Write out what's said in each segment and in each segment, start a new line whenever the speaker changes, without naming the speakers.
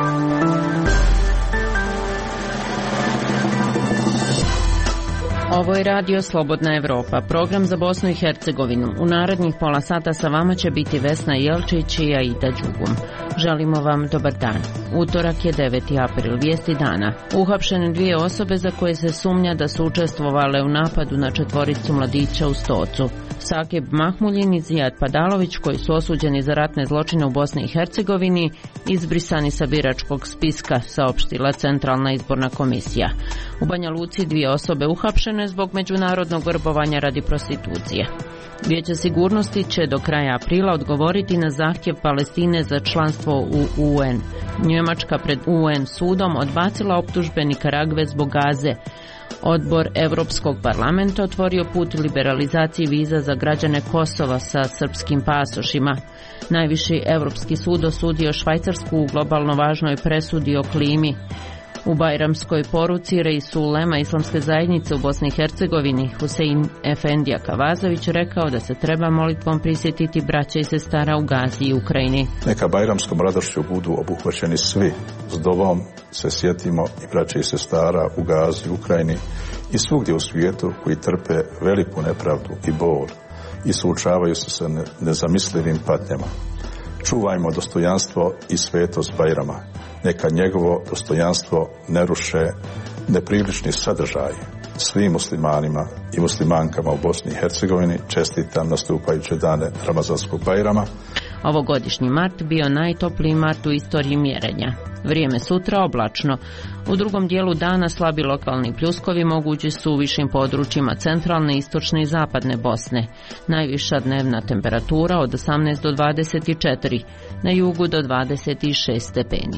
Ovo je radio Slobodna Evropa, program za Bosnu i Hercegovinu. U narednih pola sata sa vama će biti Vesna Jelčić i Aida Đugum. Želimo vam dobar dan. Utorak je 9. april, vijesti dana. Uhapšene 2 osobe za koje se sumnja da su učestvovale u napadu na 4 mladića u Stocu. Sakib Mahmuljin i Zijad Padalović, koji su osuđeni za ratne zločine u Bosni i Hercegovini, izbrisani sa biračkog spiska, saopštila Centralna izborna komisija. U Banja Luci 2 osobe uhapšene zbog međunarodnog vrbovanja radi prostitucije. Vijeće sigurnosti će do kraja aprila odgovoriti na zahtjev Palestine za članstvo u UN. Njemačka pred UN sudom odbacila optužbe Nikaragve zbog Gaze. Odbor Europskog parlamenta otvorio put liberalizaciji viza za građane Kosova sa srpskim pasošima. Najviši Europski sud osudio Švajcarsku u globalno važnoj presudi o klimi. U Bajramskoj poruci reisu ulema Islamske zajednice u Bosni i Hercegovini Husein Efendija Kavazović rekao da se treba molitvom prisjetiti braća i sestara u Gazi i Ukrajini.
Neka bajramskom radošću budu obuhvaćeni svi. S dovom se sjetimo i braća i sestara u Gazi i Ukrajini i svugdje u svijetu koji trpe veliku nepravdu i bol i suočavaju se sa nezamislivim patnjama. Čuvajmo dostojanstvo i svetost Bajrama. Neka njegovo dostojanstvo ne ruše neprilični sadržaj. Svim muslimanima i muslimankama u Bosni i Hercegovini čestitam nastupajuće dane Ramazanskog Bajrama.
Ovogodišnji mart bio najtopliji mart u istoriji mjerenja. Vrijeme sutra oblačno. U drugom dijelu dana slabi lokalni pljuskovi mogući su u višim područjima centralne, istočne i zapadne Bosne. Najviša dnevna temperatura od 18 do 24, na jugu do 26 stepeni.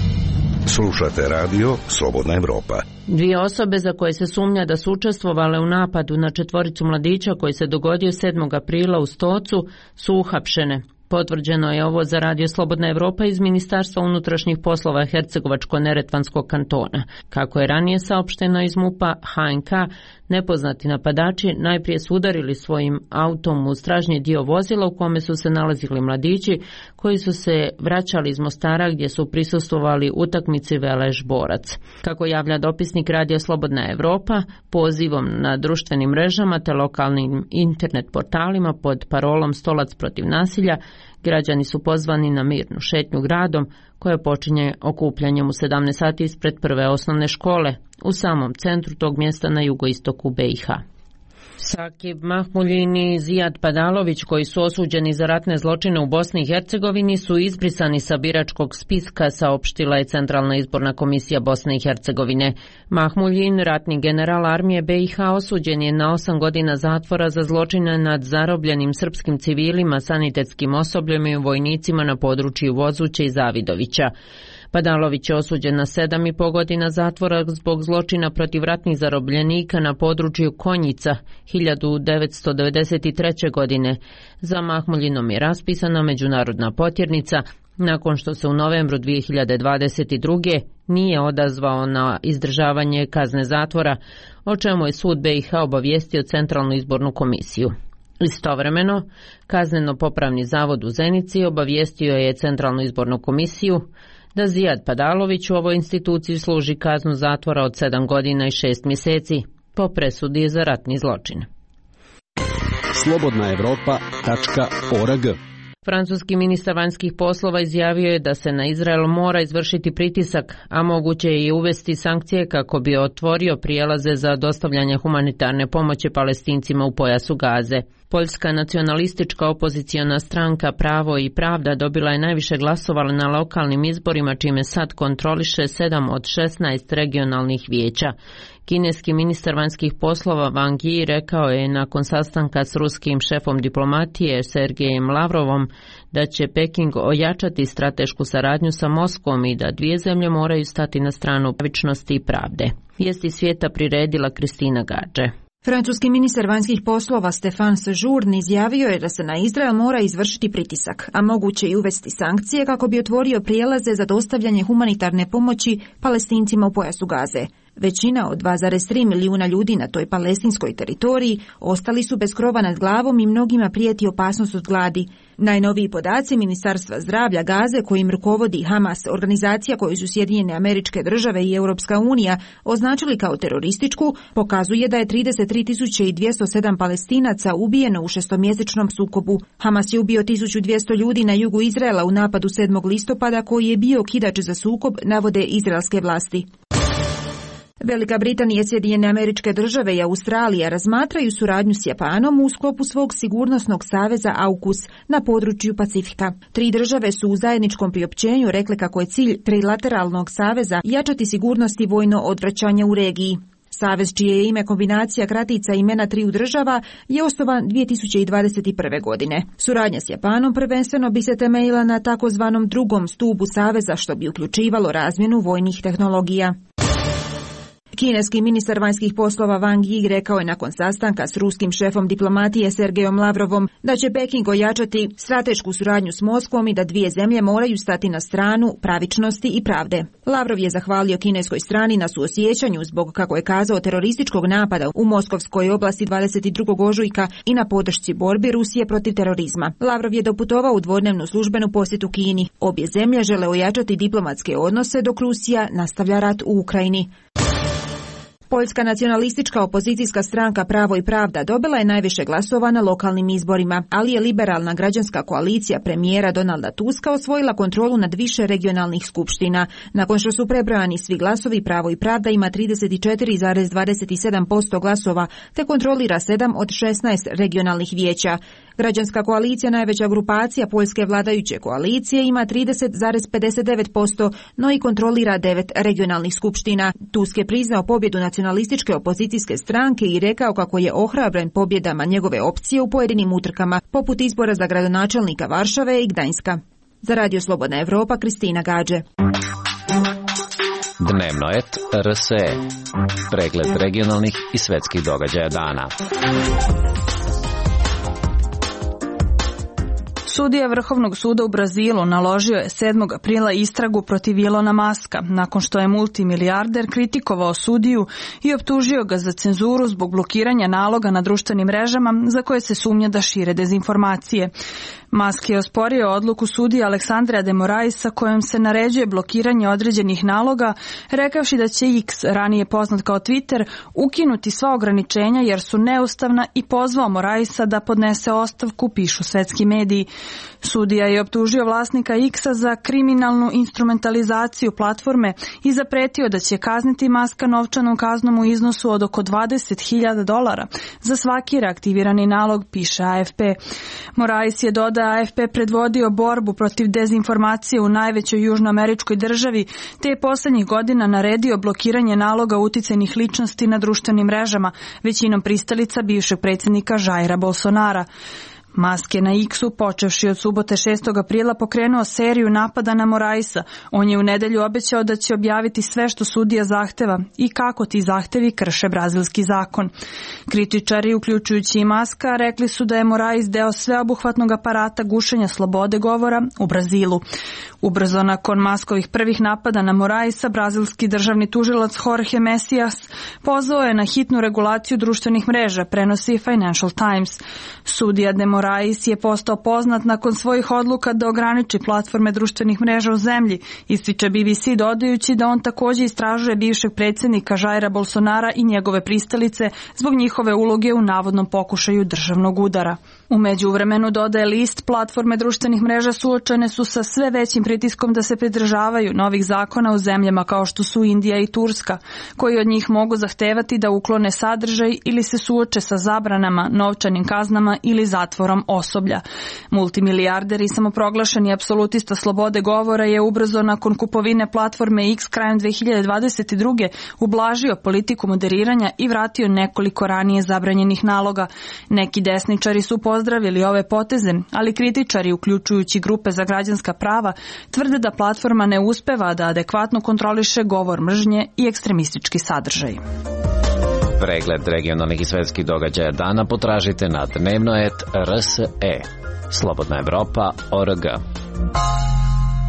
Slušate radio Slobodna Evropa.
2 osobe za koje se sumnja da su učestvovale u napadu na 4 mladića koji se dogodio 7. aprila u Stocu su uhapšene. Potvrđeno je ovo za radio Slobodna Evropa iz Ministarstva unutrašnjih poslova Hercegovačko-Neretvanskog kantona. Kako je ranije saopšteno iz MUP-a HNK, nepoznati napadači najprije su udarili svojim autom u stražnji dio vozila u kome su se nalazili mladići koji su se vraćali iz Mostara gdje su prisustvovali utakmici Veleš-Borac. Kako javlja dopisnik radio Slobodna Evropa, pozivom na društvenim mrežama te lokalnim internet portalima pod parolom Stolac protiv nasilja, građani su pozvani na mirnu šetnju gradom koja počinje okupljanjem u 17 sati ispred prve osnovne škole u samom centru tog mjesta na jugoistoku BiH. Sakib Mahmuljin i Zijad Padalović, koji su osuđeni za ratne zločine u Bosni i Hercegovini, su izbrisani sa biračkog spiska, saopštila je Centralna izborna komisija Bosne i Hercegovine. Mahmuljin, ratni general armije BiH, osuđen je na 8 godina zatvora za zločine nad zarobljenim srpskim civilima, sanitetskim osobljem i vojnicima na području Vozuće i Zavidovića. Padalović je osuđen na 7,5 godina zatvora zbog zločina protiv ratnih zarobljenika na području Konjica 1993. godine. Za Mahmuljinom je raspisana međunarodna potjernica nakon što se u novembru 2022. nije odazvao na izdržavanje kazne zatvora, o čemu je sud BiH obavijestio Centralnu izbornu komisiju. Istovremeno, Kazneno-popravni zavod u Zenici obavijestio je Centralnu izbornu komisiju da Zijad Padalović u ovoj instituciji služi kaznu zatvora od 7 godina i 6 mjeseci po presudi za ratni zločin.
slobodnaevropa.org.
Francuski ministar vanjskih poslova izjavio je da se na Izrael mora izvršiti pritisak, a moguće je i uvesti sankcije kako bi otvorio prijelaze za dostavljanje humanitarne pomoći Palestincima u pojasu Gaze. Poljska nacionalistička opoziciona stranka Pravo i pravda dobila je najviše glasova na lokalnim izborima, čime sad kontroliše 7 od 16 regionalnih vijeća. Kineski ministar vanjskih poslova Wang Yi rekao je nakon sastanka s ruskim šefom diplomatije Sergejem Lavrovom da će Peking ojačati stratešku saradnju sa Moskvom i da 2 zemlje moraju stati na stranu pravičnosti i pravde. Vijesti svijeta priredila Kristina Gađe.
Francuski ministar vanjskih poslova Stéphane Séjourne izjavio je da se na Izrael mora izvršiti pritisak, a moguće i uvesti sankcije kako bi otvorio prijelaze za dostavljanje humanitarne pomoći Palestincima u pojasu Gaze. Većina od 2,3 milijuna ljudi na toj palestinskoj teritoriji ostali su bez krova nad glavom i mnogima prijeti opasnost od gladi. Najnoviji podaci Ministarstva zdravlja Gaze, kojim rukovodi Hamas, organizacija koju su Sjedinjene Američke Države i Europska unija označili kao terorističku, pokazuje da je 33.207 Palestinaca ubijeno u šestomjesečnom sukobu. Hamas je ubio 1200 ljudi na jugu Izraela u napadu 7. listopada koji je bio okidač za sukob, navode izraelske vlasti. Velika Britanija, Sjedinjene Američke Države i Australija razmatraju suradnju s Japanom u sklopu svog sigurnosnog saveza AUKUS na području Pacifika. 3 države su u zajedničkom priopćenju rekle kako je cilj trilateralnog saveza jačati sigurnost i vojno odvraćanje u regiji. Savez, čije je ime kombinacija kratica imena 3 država, je osnovan 2021. godine. Suradnja s Japanom prvenstveno bi se temeljila na takozvanom drugom stubu saveza, što bi uključivalo razmjenu vojnih tehnologija. Kineski ministar vanjskih poslova Wang Yi rekao je nakon sastanka s ruskim šefom diplomatije Sergejom Lavrovom da će Peking ojačati stratešku suradnju s Moskvom i da dvije zemlje moraju stati na stranu pravičnosti i pravde. Lavrov je zahvalio kineskoj strani na suosjećanju zbog, kako je kazao, terorističkog napada u Moskovskoj oblasti 22. ožujka i na podršci borbi Rusije protiv terorizma. Lavrov je doputovao u dvodnevnu službenu posjetu Kini. Obje zemlje žele ojačati diplomatske odnose dok Rusija nastavlja rat u Ukrajini. Poljska nacionalistička opozicijska stranka Pravo i pravda dobila je najviše glasova na lokalnim izborima, ali je liberalna građanska koalicija premijera Donalda Tuska osvojila kontrolu nad više regionalnih skupština. Nakon što su prebrojani svi glasovi, Pravo i pravda ima 34,27% glasova te kontrolira 7 od 16 regionalnih vijeća. Građanska koalicija, najveća grupacija poljske vladajuće koalicije, ima 30,59%, no i kontrolira 9 regionalnih skupština. Tusk je priznao pobjedu nacionalističke opozicijske stranke i rekao kako je ohrabren pobjedama njegove opcije u pojedinim utrkama, poput izbora za gradonačelnika Varšave i Gdańska. Za Radio Slobodna Evropa, Kristina Gađe.
Dnevno et RSE. Pregled regionalnih i svetskih događaja dana.
Sudija Vrhovnog suda u Brazilu naložio je 7. aprila istragu protiv Ilona Maska, nakon što je multimilijarder kritikovao sudiju i optužio ga za cenzuru zbog blokiranja naloga na društvenim mrežama za koje se sumnja da šire dezinformacije. Musk je osporio odluku sudije Aleksandra de Moraisa kojom se naređuje blokiranje određenih naloga, rekavši da će X, ranije poznat kao Twitter, ukinuti sva ograničenja jer su neustavna i pozvao Moraisa da podnese ostavku, pišu svetski mediji. Sudija je optužio vlasnika X-a za kriminalnu instrumentalizaciju platforme i zapretio da će kazniti Muska novčanom kaznom u iznosu od oko $20.000 za svaki reaktivirani nalog, piše AFP. Morais je dodao AFP predvodio borbu protiv dezinformacije u najvećoj južnoameričkoj državi, te je posljednjih godina naredio blokiranje naloga uticajnih ličnosti na društvenim mrežama, većinom pristalica bivšeg predsjednika Jaira Bolsonara. Musk je na X-u, počevši od subote 6. aprila, pokrenuo seriju napada na Moraisa. On je u nedelju obećao da će objaviti sve što sudija zahteva i kako ti zahtevi krše brazilski zakon. Kritičari, uključujući i Muska, rekli su da je Morais deo sveobuhvatnog aparata gušenja slobode govora u Brazilu. Ubrzo nakon Muskovih prvih napada na Moraisa, brazilski državni tužilac Jorge Messias pozvao je na hitnu regulaciju društvenih mreža, prenosi Financial Times. Sudija de Morais je postao poznat nakon svojih odluka da ograniči platforme društvenih mreža u zemlji, ističe BBC dodajući da on također istražuje bivšeg predsjednika Jaira Bolsonara i njegove pristalice zbog njihove uloge u navodnom pokušaju državnog udara. U međuvremenu, dodaje list, platforme društvenih mreža suočene su sa sve većim pritiskom da se pridržavaju novih zakona u zemljama kao što su Indija i Turska, koji od njih mogu zahtevati da uklone sadržaj ili se suoče sa zabranama, novčanim kaznama ili zatvorom osoblja. Multimilijarder i samoproglašeni apsolutista slobode govora je ubrzo nakon kupovine platforme X krajem 2022. ublažio politiku moderiranja i vratio nekoliko ranije zabranjenih naloga. Neki desničari su pozdravili ove poteze, ali kritičari, uključujući grupe za građanska prava, tvrde da platforma ne uspeva da adekvatno kontroliše govor mržnje i ekstremistički sadržaj.
Pregled regionalnih i svetskih događaja dana potražite na dnevnoet.rse. Slobodna Evropa.org.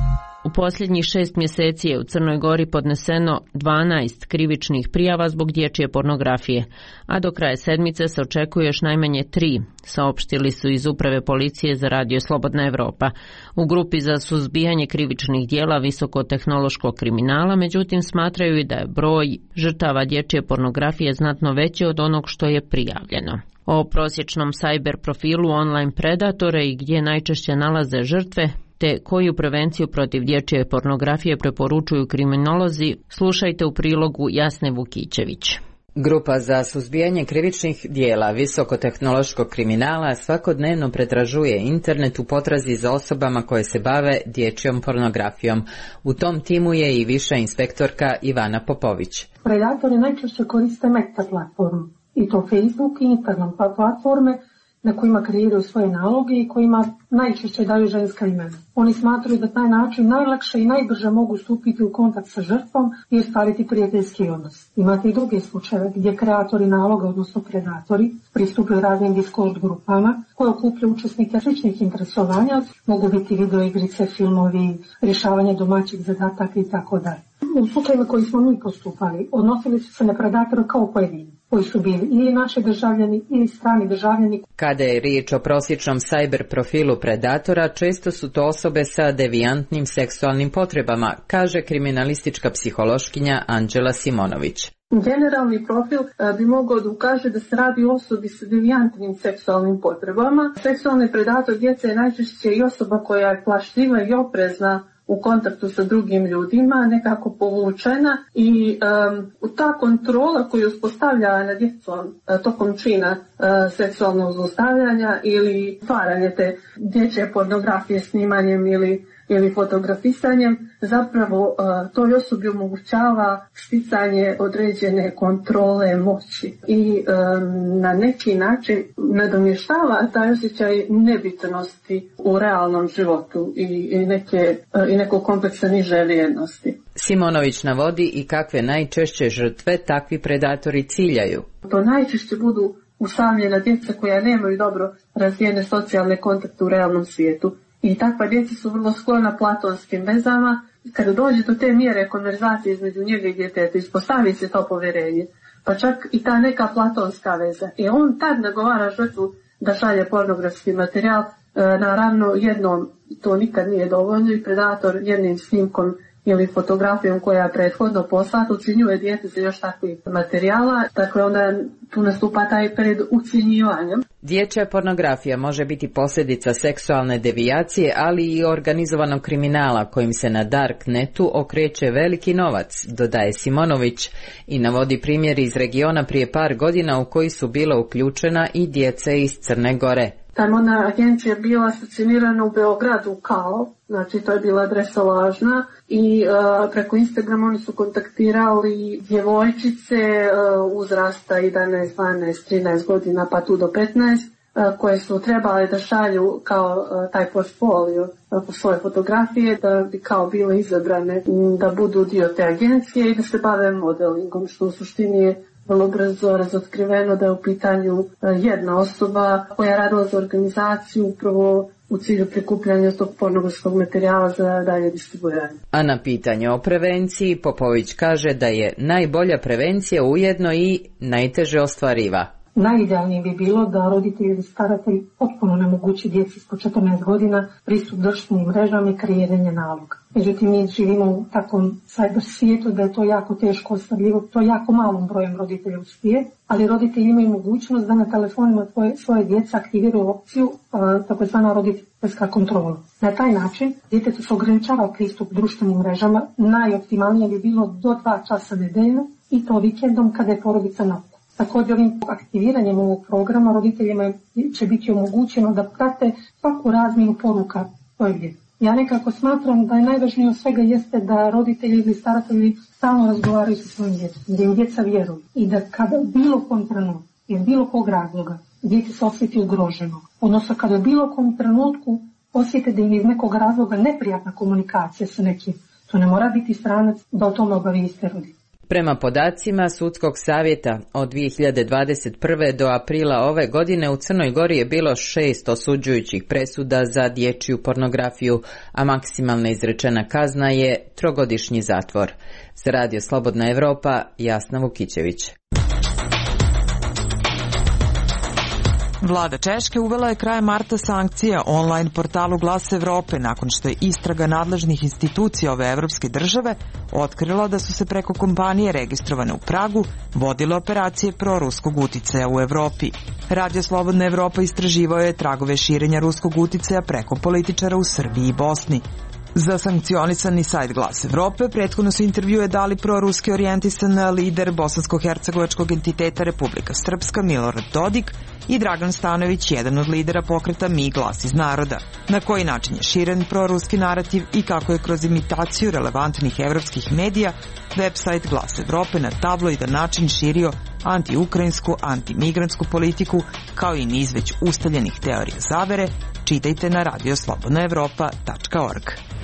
U posljednjih 6 mjeseci je u Crnoj Gori podneseno 12 krivičnih prijava zbog dječje pornografije, a do kraja sedmice se očekuje još najmanje 3, saopštili su iz Uprave policije za Radio Slobodna Evropa. U grupi za suzbijanje krivičnih dijela visokotehnološkog kriminala, međutim, smatraju i da je broj žrtava dječje pornografije znatno veći od onog što je prijavljeno. O prosječnom cyber profilu online predatora i gdje najčešće nalaze žrtve, te koju prevenciju protiv dječje pornografije preporučuju kriminolozi, slušajte u prilogu Jasne Vukićević.
Grupa za suzbijanje krivičnih dijela visokotehnološkog kriminala svakodnevno pretražuje internet u potrazi za osobama koje se bave dječjom pornografijom. U tom timu je i viša inspektorka Ivana Popović.
Predatori najčešće koriste meta platformu, i to Facebook i Instagram platforme, na kojima kreiraju svoje naloge i kojima najčešće daju ženska imena. Oni smatraju da taj način najlakše i najbrže mogu stupiti u kontakt sa žrtvom i ostvariti prijateljski odnos. Imate i druge slučajeve gdje kreatori naloga, odnosno predatori, pristupaju raznim Discord grupama koje okupljaju učesnike sličnih interesovanja, mogu biti videoigrice, filmovi, rješavanje domaćih zadataka itd. U slučajima koji smo mi postupali, odnosili su se na predatore kao pojedini, koji su bili ili naši državljani ili strani državljani.
Kada je riječ o prosječnom cyber profilu predatora, često su to osobe sa devijantnim seksualnim potrebama, kaže kriminalistička psihološkinja Anđela Simonović.
Generalni profil bi mogao da ukaže da se radi o osobi sa devijantnim seksualnim potrebama. Seksualni predator djece je najčešće i osoba koja je plašljiva i oprezna u kontaktu sa drugim ljudima, nekako povučena i ta kontrola koju uspostavlja nad djecom tokom čina seksualnog zlostavljanja ili stvaranje te dječje pornografije snimanjem ili fotografisanjem, zapravo toj osobi omogućava sticanje određene kontrole moći i na neki način nadomještava taj osjećaj nebitnosti u realnom životu i nekog kompleksa niže vrijednosti.
Simonović navodi i kakve najčešće žrtve takvi predatori ciljaju.
To najčešće budu usamljena djeca koja nemaju dobro razvijene socijalne kontakte u realnom svijetu. I takva djeca su vrlo sklona platonskim vezama. Kada dođe do te mjere konverzacije između njega i djeteta, ispostavi se to povjerenje, pa čak i ta neka platonska veza. I on tad nagovara žrtvu da šalje pornografski materijal. Naravno, jednom to nikad nije dovoljno i predator jednim snimkom ili fotografijom koja je prethodno poslata ucjenjuje dijete za još takvih materijala, dakle onda tu nastupa taj pred ucjenjivanjem.
Dječja pornografija može biti posljedica seksualne devijacije, ali i organizovanog kriminala kojim se na darknetu okreće veliki novac, dodaje Simonović i navodi primjer iz regiona prije par godina u koji su bila uključena i djeca iz Crne Gore.
Ta modna agencija je bila stacionirana u Beogradu kao, znači to je bila adresa lažna i preko Instagrama oni su kontaktirali djevojčice uzrasta 11, 12, 13 godina pa tu do 15 koje su trebale da šalju kao taj portfolio svoje fotografije da bi kao bile izabrane da budu dio te agencije i da se bave modelingom, što u suštini je vrlo brzo razotkriveno da je u pitanju jedna osoba koja je radila za organizaciju upravo u cilju prikupljanja tog pornografskog materijala za dalje distribuiranje.
A na pitanje o prevenciji Popović kaže da je najbolja prevencija ujedno i najteže ostvariva.
Najidealnije bi bilo da roditelji ili staratelji potpuno nemogući djeci ispod 14 godina pristup društvenim mrežama i kreiranje naloga. Međutim, mi živimo u takvom cyber svijetu da je to jako teško ostvarljivo, to jako malom brojem roditelja uspije, ali roditelji imaju mogućnost da na telefonima svoje djece aktiviraju opciju takozvana roditeljska kontrola. Na taj način djetetu se ograničava pristup društvenim mrežama, najoptimalnije bi bilo do 2 časa nedeljno i to vikendom kada je porodica na okupu. Također ovim aktiviranjem ovog programa roditeljima će biti omogućeno da prate svaku razmjenu poruka svoje djece. Ja nekako smatram da je najvažnije od svega jeste da roditelji ili staratelji stalno razgovaraju sa svojim djecom, da im djeca vjeruju i da kada u bilo kom trenutku, iz bilo kog razloga, djeci se osjeti ugroženo, odnosno kada u bilo kom trenutku osjete da im iz nekog razloga neprijatna komunikacija sa nekim, to ne mora biti stranac da o tome obavijeste roditelji.
Prema podacima Sudskog savjeta od 2021. do aprila ove godine u Crnoj Gori je bilo 6 osuđujućih presuda za dječju pornografiju, a maksimalna izrečena kazna je 3-godišnji zatvor. Za Radio Slobodna Evropa, Jasna Vukićević.
Vlada Češke uvela je krajem marta sankcije online portalu Glas Evrope nakon što je istraga nadležnih institucija ove evropske države otkrila da su se preko kompanije registrovane u Pragu vodile operacije proruskog uticaja u Evropi. Radio Slobodna Evropa istraživao je tragove širenja ruskog uticaja preko političara u Srbiji i Bosni. Za sankcionisani sajt Glas Evrope prethodno su intervjue dali proruski orijentisan lider bosansko-hercegovačkog entiteta Republika Srpska Milorad Dodik i Dragan Stanojević, jedan od lidera pokreta Mi glas iz naroda. Na koji način je širen proruski narativ i kako je kroz imitaciju relevantnih evropskih medija website Glas Evrope na tabloidan način širio anti-ukrajinsku, anti-migrantsku politiku, kao i niz već ustaljenih teorija zavere, čitajte na radioslobodnaevropa.org.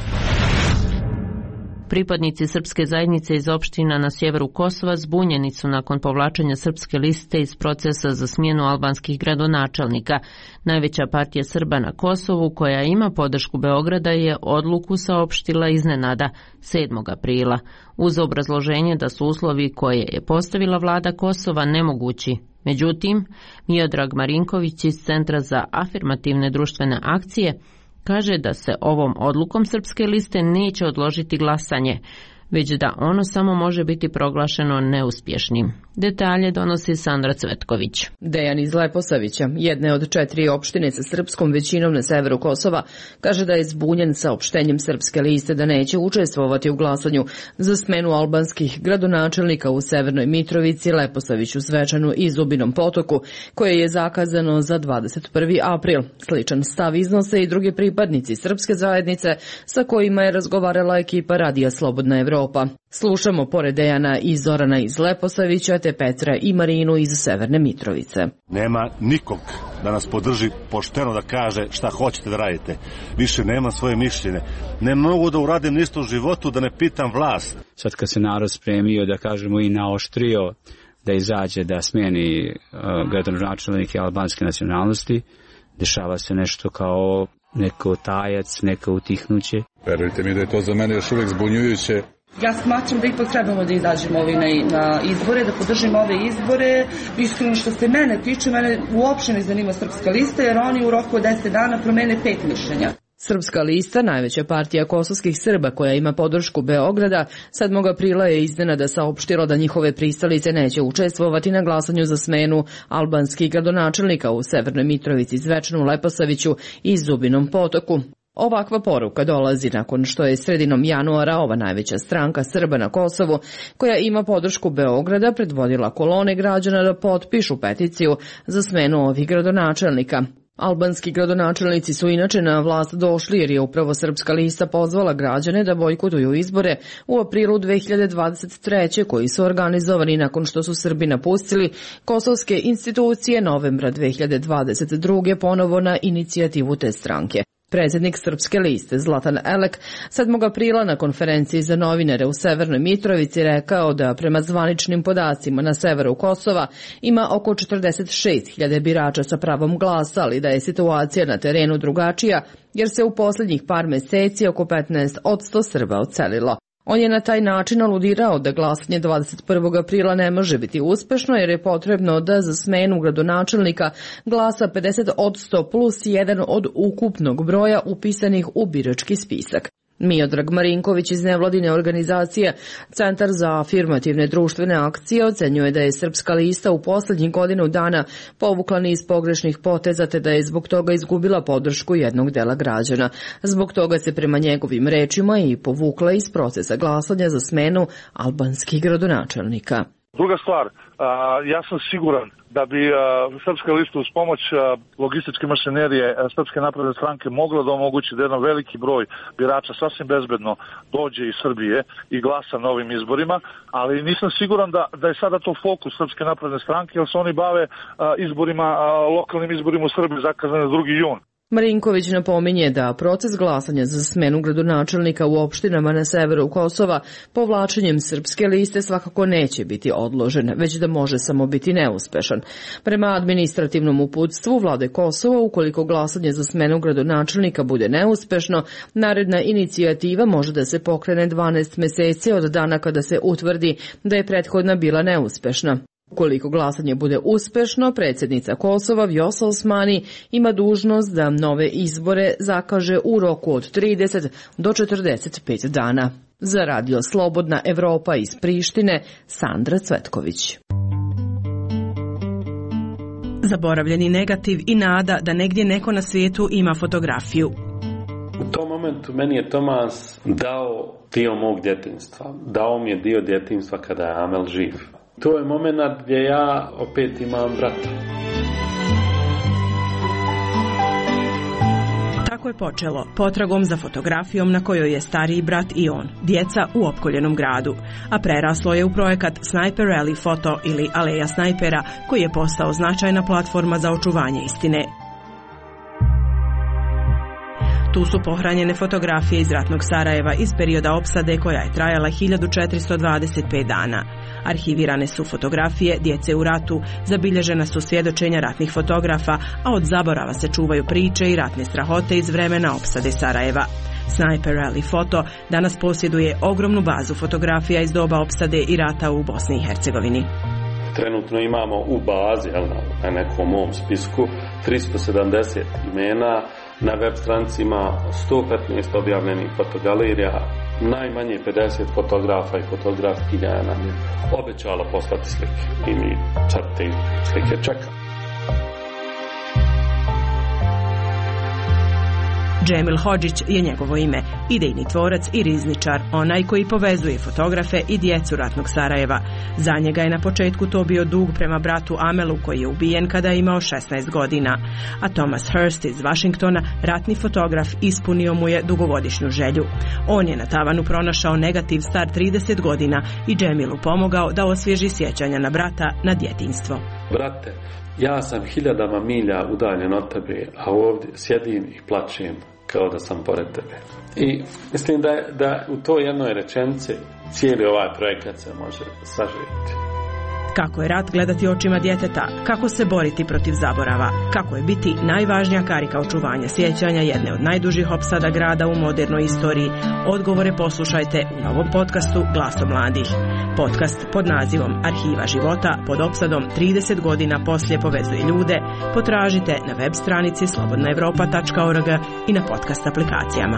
Pripadnici srpske zajednice iz opština na sjeveru Kosova zbunjeni su nakon povlačenja srpske liste iz procesa za smjenu albanskih gradonačelnika. Najveća partija Srba na Kosovu, koja ima podršku Beograda, je odluku saopštila iznenada 7. aprila, uz obrazloženje da su uslovi koje je postavila vlada Kosova nemogući. Međutim, Miodrag Marinković iz Centra za afirmativne društvene akcije kaže da se ovom odlukom srpske liste neće odložiti glasanje, već da ono samo može biti proglašeno neuspješnim. Detalje donosi Sandra Cvetković.
Dejan iz Leposavića, jedne od 4 opštine sa srpskom većinom na severu Kosova, kaže da je zbunjen saopštenjem srpske liste da neće učestvovati u glasanju za smenu albanskih gradonačelnika u Severnoj Mitrovici, Leposaviću, Zvečanu i Zubinom Potoku, koje je zakazano za 21. april. Sličan stav iznose i drugi pripadnici srpske zajednice sa kojima je razgovarala ekipa Radija Slobodna Evropa. Slušamo pored Dejana i Zorana iz Leposavića te Petra i Marinu iz Severne Mitrovice.
Nema nikog da nas podrži pošteno da kaže šta hoćete da radite. Više nema svoje mišljenje. Ne mogu da uradim ništa u životu da ne pitam vlast.
Sad kad se narod spremio, da kažemo, i naoštrio da izađe da smijeni gradonačelnike albanske nacionalnosti, dešava se nešto kao neko tajac, neko utihnuće.
Verujte mi da je to za mene još uvijek zbunjujuće.
Ja smatram da ipak trebamo da izađemo na izbore, da podržimo ove izbore. Iskreno što se mene tiče, mene uopšte ne zanima srpska lista, jer oni u roku od 10 dana promene 5 mišljenja.
Srpska lista, najveća partija kosovskih Srba koja ima podršku Beograda, 7. aprila je iznenada saopštila da njihove pristalice neće učestvovati na glasanju za smenu albanskih gradonačelnika u Severnoj Mitrovici, Zvečanu, Leposaviću i Zubinom Potoku. Ovakva poruka dolazi nakon što je sredinom januara ova najveća stranka Srba na Kosovu, koja ima podršku Beograda, predvodila kolone građana da potpišu peticiju za smenu ovih gradonačelnika. Albanski gradonačelnici su inače na vlast došli jer je upravo srpska lista pozvala građane da bojkotuju izbore u aprilu 2023. koji su organizovani nakon što su Srbi napustili kosovske institucije novembra 2022. ponovo na inicijativu te stranke. Predsjednik srpske liste Zlatan Elek 7. aprila na konferenciji za novinare u Severnoj Mitrovici rekao da prema zvaničnim podacima na severu Kosova ima oko 46.000 birača sa pravom glasa, ali da je situacija na terenu drugačija jer se u posljednjih par mjeseci oko 15% Srba odselilo. On je na taj način aludirao da glasanje 21. aprila ne može biti uspešno jer je potrebno da za smenu gradonačelnika glasa 50% plus 1 od ukupnog broja upisanih u birački spisak. Miodrag Marinković iz nevladine organizacije Centar za afirmativne društvene akcije ocenjuje da je srpska lista u posljednjih godinu dana povukla niz pogrešnih poteza te da je zbog toga izgubila podršku jednog dela građana. Zbog toga se prema njegovim rečima i povukla iz procesa glasanja za smenu albanskih gradonačelnika.
Druga stvar, ja sam siguran da bi srpska lista uz pomoć logističke mašinerije Srpske napredne stranke mogla da omogući da jedan veliki broj birača sasvim bezbedno dođe iz Srbije i glasa na ovim izborima, ali nisam siguran da je sada to fokus Srpske napredne stranke, jer se oni bave izborima, lokalnim izborima u Srbiji zakazane 2. jun.
Marinković napominje da proces glasanja za smenu gradonačelnika u opštinama na severu Kosova povlačenjem srpske liste svakako neće biti odložen, već da može samo biti neuspešan. Prema administrativnom uputstvu vlade Kosova, ukoliko glasanje za smenu gradonačelnika bude neuspešno, naredna inicijativa može da se pokrene 12 meseci od dana kada se utvrdi da je prethodna bila neuspešna. Ukoliko glasanje bude uspešno, predsjednica Kosova Vjosa Osmani ima dužnost da nove izbore zakaže u roku od 30 do 45 dana. Za Radio Slobodna Evropa iz Prištine, Sandra Cvetković.
Zaboravljeni negativ i nada da negdje neko na svijetu ima fotografiju.
U tom momentu meni je Tomas dao dio mog djetinjstva. Dao mi je dio djetinjstva kada je Amel živ. To je moment gdje ja opet imam brata.
Tako je počelo, potragom za fotografijom na kojoj je stariji brat i on, djeca u opkoljenom gradu, a preraslo je u projekat Sniper Rally Foto ili Aleja snajpera, koji je postao značajna platforma za očuvanje istine. Tu su pohranjene fotografije iz ratnog Sarajeva iz perioda opsade koja je trajala 1425 dana. Arhivirane su fotografije djece u ratu, zabilježena su svjedočenja ratnih fotografa, a od zaborava se čuvaju priče i ratne strahote iz vremena opsade Sarajeva. Sniper Rally Foto danas posjeduje ogromnu bazu fotografija iz doba opsade i rata u Bosni i Hercegovini.
Trenutno imamo u bazi, na nekom mom spisku, 370 imena, na web stranici ima 115 objavljenih fotogalerija, najmanje 50 fotografa i fotografkinja nam je obećalo poslati slike i mi sad te slike čekamo.
Džemil Hodžić je njegovo ime, idejni tvorac i rizničar, onaj koji povezuje fotografe i djecu ratnog Sarajeva. Za njega je na početku to bio dug prema bratu Amelu koji je ubijen kada je imao 16 godina. A Thomas Hurst iz Washingtona, ratni fotograf, ispunio mu je dugogodišnju želju. On je na tavanu pronašao negativ star 30 godina i Džemilu pomogao da osvježi sjećanja na brata, na djetinjstvo.
Brate, ja sam 1000 milja udaljen od tebe, a ovdje sjedim i plačem kao da sam pored tebe. I mislim da u toj jednoj rečenici cijeli ovaj projekat se može saživjeti.
Kako je rat gledati očima djeteta, kako se boriti protiv zaborava, kako je biti najvažnija karika očuvanja sjećanja jedne od najdužih opsada grada u modernoj istoriji. Odgovore poslušajte u novom podcastu Glasom mladih. Podcast pod nazivom Arhiva života pod opsadom 30 godina poslije povezuje ljude potražite na web stranici slobodnaevropa.org i na podcast aplikacijama.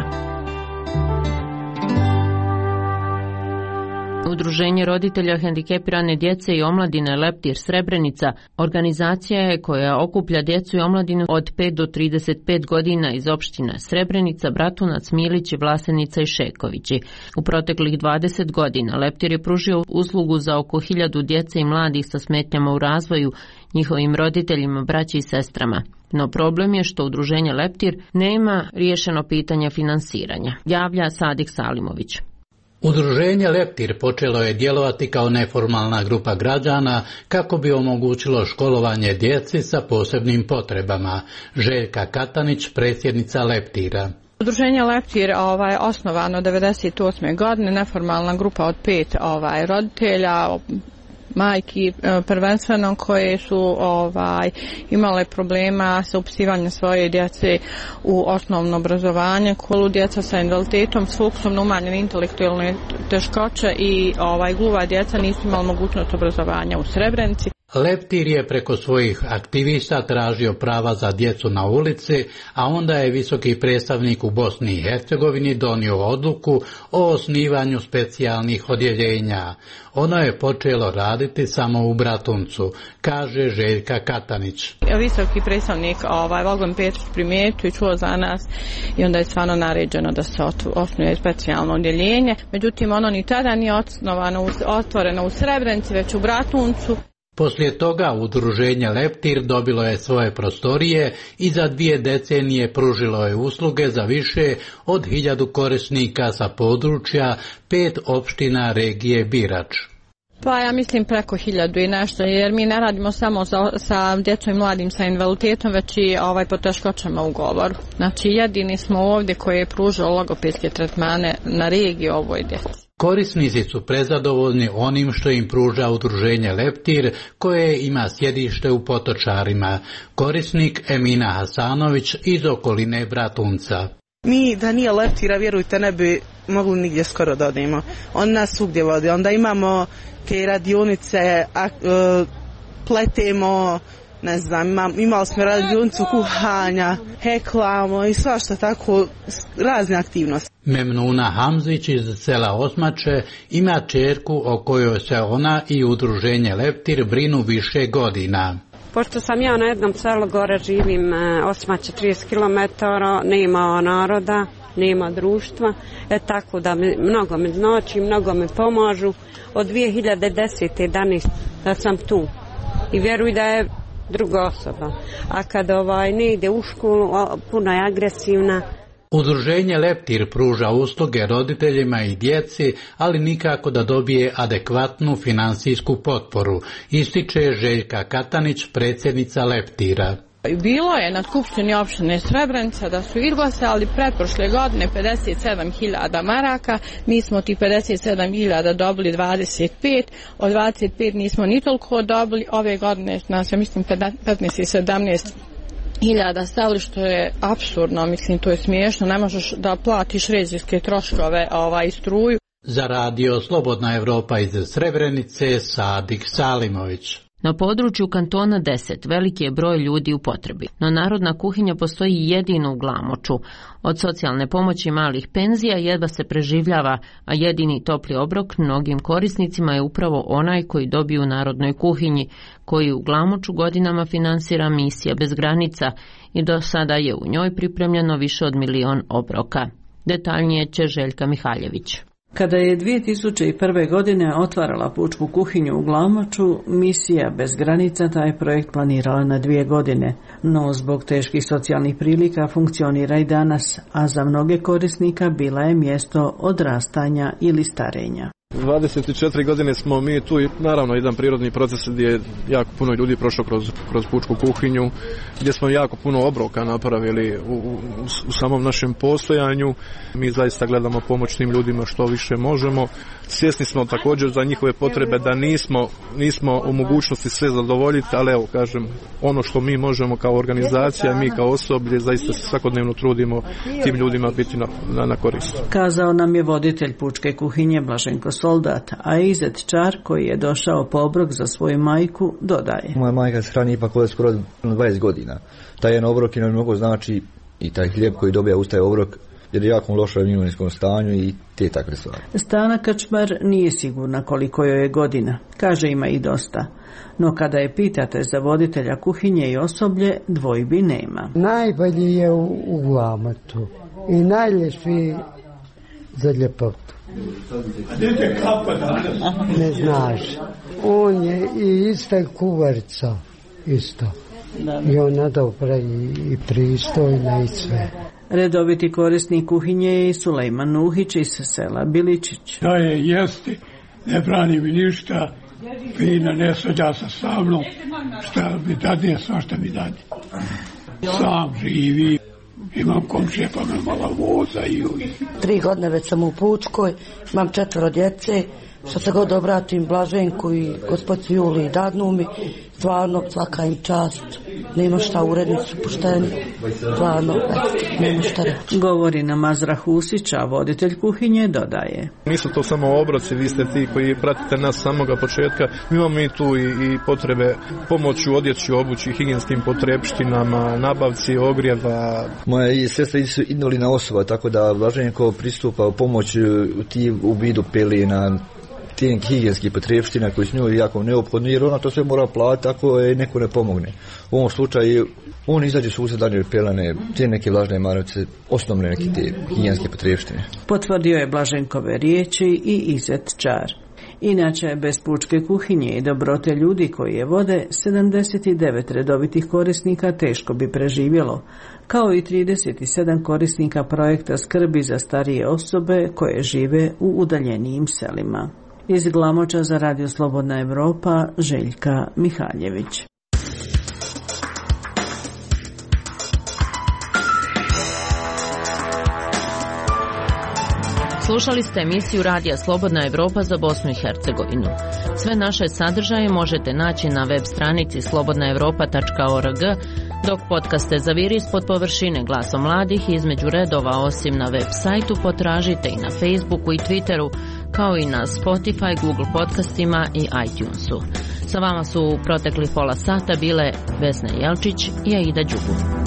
Udruženje roditelja hendikepirane djece i omladine Leptir Srebrenica organizacija je koja okuplja djecu i omladinu od 5 do 35 godina iz opština Srebrenica, Bratunac, Milići, Vlasenica i Šekovići. U proteklih 20 godina Leptir je pružio uslugu za oko 1000 djece i mladih sa smetnjama u razvoju, njihovim roditeljima, braći i sestrama. No problem je što udruženje Leptir nema riješeno pitanje finansiranja, javlja Sadik Salimović.
Udruženje Leptir počelo je djelovati kao neformalna grupa građana kako bi omogućilo školovanje djeci sa posebnim potrebama. Željka Katanić, predsjednica Leptira.
Udruženje Leptir osnovano 1998. godine, neformalna grupa od 5 roditelja, majki prvenstveno koje su imale problema sa upisivanjem svoje djece u osnovno obrazovanje, kolu djeca sa invaliditetom s fokusom na umanjene intelektualne teškoće i gluva djeca nisu imali mogućnost obrazovanja u Srebrenici.
Leptir je preko svojih aktivista tražio prava za djecu na ulici, a onda je visoki predstavnik u Bosni i Hercegovini donio odluku o osnivanju specijalnih odjeljenja. Ono je počelo raditi samo u Bratuncu, kaže Željka Katanić.
Visoki predstavnik Valgon Petrić primijetio i čuo za nas i onda je stvarno naređeno da se osnuje specijalno odjeljenje. Međutim, ono ni tada nije otvoreno u Srebrenici, već u Bratuncu.
Poslije toga udruženje Leptir dobilo je svoje prostorije i za 2 decenije pružilo je usluge za više od 1000 korisnika sa područja 5 opština regije Birač.
Pa ja mislim preko 1000 i nešto, jer mi ne radimo samo sa djecom i mladim sa invaliditetom, već i poteškoćama u govoru. Znači jedini smo ovdje koji je pružao logopedske tretmane na regiji ovoj djeci.
Korisnici su prezadovoljni onim što im pruža udruženje Leptir, koje ima sjedište u Potočarima. Korisnik Emina Hasanović iz okoline Bratunca.
Mi da nije Leptira, vjerujte, ne bi mogli nigdje skoro da odemo. On nas svugdje vodi. Onda imamo te radionice, pletemo, ne znam, imali smo radionicu kuhanja, heklamo i svašta tako, razne aktivnosti.
Memnuna Hamzić iz sela Osmače ima ćerku o kojoj se ona i udruženje Leptir brinu više godina.
Pošto sam ja na jednom selu, gore živim, Osmače 30 km, nema naroda, nema društva, tako da mnogo me znači, mnogo me pomažu. Od 2010. danas da sam tu i vjeruj da je druga osoba. A kad ne ide u školu, puno je agresivna.
Udruženje Leptir pruža usluge roditeljima i djeci, ali nikako da dobije adekvatnu finansijsku potporu, ističe Željka Katanić, predsjednica Leptira.
Bilo je na skupštini opštine Srebrenica da su izglasali pretprošle godine 57.000 maraka, mi smo ti 57.000 dobili 25, od 25 nismo ni toliko dobili, ove godine nas je mislim 15 i 17.000 stavili, što je apsurdno, mislim to je smiješno, ne možeš da platiš režijske troškove i struju.
Za radio Slobodna Evropa iz Srebrenice, Sadik Salimović.
Na području kantona 10 veliki je broj ljudi u potrebi, no narodna kuhinja postoji jedino u Glamoču. Od socijalne pomoći malih penzija jedva se preživljava, a jedini topli obrok mnogim korisnicima je upravo onaj koji dobiju u narodnoj kuhinji, koji u Glamoču godinama finansira misija bez granica i do sada je u njoj pripremljeno više od 1.000.000 obroka. Detaljnije će Željka Mihaljević.
Kada je 2001. godine otvarala pučku kuhinju u Glamoču, misija bez granica taj projekt planirala na 2 godine, no zbog teških socijalnih prilika funkcionira i danas, a za mnoge korisnika bila je mjesto odrastanja ili starenja.
24 godine smo mi tu i naravno jedan prirodni proces gdje je jako puno ljudi prošlo kroz pučku kuhinju, gdje smo jako puno obroka napravili u samom našem postojanju. Mi zaista gledamo pomoć tim ljudima što više možemo. Svjesni smo također za njihove potrebe da nismo u mogućnosti sve zadovoljiti, ali evo kažem, ono što mi možemo kao organizacija, mi kao osoblje, zaista se svakodnevno trudimo tim ljudima biti na korist.
Kazao nam je voditelj pučke kuhinje Blaženko Soldat, a Izet Čar, koji je došao po obrok za svoju majku, dodaje.
Moja majka se hrani ipak ovdje skoro 20 godina. Taj jedan obrok je mnogo znači i taj hlijeb koji dobija uz taj obrok, jer je jako loše u imovinskom stanju i te takve stvari.
Stana Kačmar nije sigurna koliko joj je godina, kaže ima i dosta. No kada je pitate za voditelja kuhinje i osoblje, dvojbi nema.
Najbolji je u Glamoču i najljepši za ljepotu. Ne znaš. On je i ista kuvarca, isto. I ona dobra i pristojna i sve.
Redoviti korisnik kuhinje je i Sulejman Nuhić iz sela Biličić.
Da je jesti, ne brani mi ništa, fina ne svađa sa mnom, šta mi dade, svašta mi dade. Sam živi, imam komšije pa me malo vozaju.
3 godine već sam u Pučkoj, imam 4 djece, što se god obratim Blaženku i gospodcu Juliji dadnu mi, stvarno svaka im čast, nema šta, urednici pušteni, stvarno nema šta reći.
Govori nam Azra Husić, a voditelj kuhinje dodaje.
Nisu to samo obroci, vi ste ti koji pratite nas samoga početka, mi imamo i tu i potrebe pomoći u odjeći, obući, higijenskim potrepštinama, nabavci ogrijeva.
Moja sestra su invalidna osoba, tako da Blaženko pristupa u pomoć u vidu pelena, tih higijenskih potrepština koji su njoj jako neophodni, jer ona to sve mora platiti ako je neko ne pomogne. U ovom slučaju on izađe sused danje pelane, te neke vlažne maramice, osnovne neke te higijenske potrepštine.
Potvrdio je Blaženkove riječi i Izet Čar. Inače, bez pučke kuhinje i dobrote ljudi koji je vode, 79 redovitih korisnika teško bi preživjelo, kao i 37 korisnika projekta skrbi za starije osobe koje žive u udaljenijim selima. Iz Glamoča za Radio Slobodna Evropa, Željka Mihaljević.
Slušali ste emisiju Radija Slobodna Evropa za Bosnu i Hercegovinu. Sve naše sadržaje možete naći na web stranici slobodnaevropa.org, dok podcaste Zaviri ispod površine Glasom mladih između redova osim na web sajtu potražite i na Facebooku i Twitteru, kao i na Spotify, Google podcastima i iTunesu. Sa vama su u proteklih pola sata bile Vesna Jelčić i Aida Đubu.